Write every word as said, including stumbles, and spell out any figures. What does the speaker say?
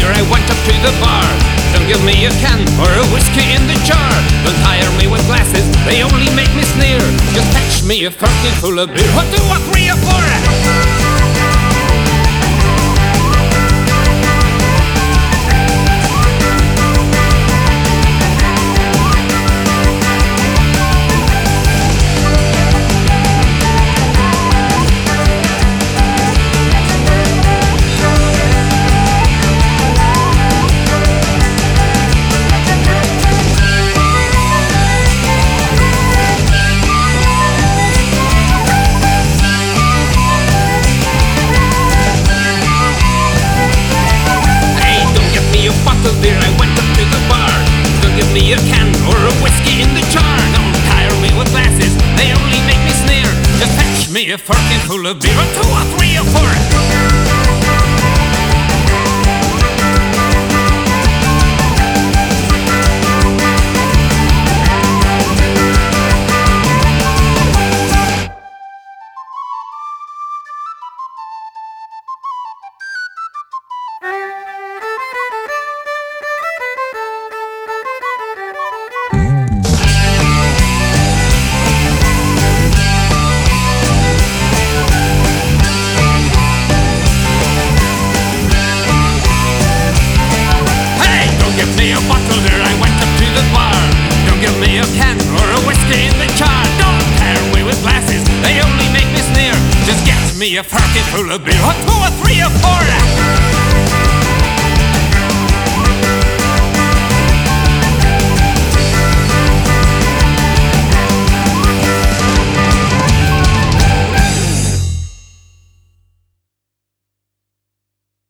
beer, I went up to the bar. Don't give me a can or a whiskey in the jar. Don't tire me with glasses, they only make me sneer. Just fetch me a firkin full of beer. What, two, or three, or four? Beer, I went up to the bar. Don't give me a can or a whiskey in the jar. Don't tire me with glasses, they only make me sneer. Just fetch me a firkin full of beer, or two, or three, or four. Me a firkin full of beer, or two, or three, or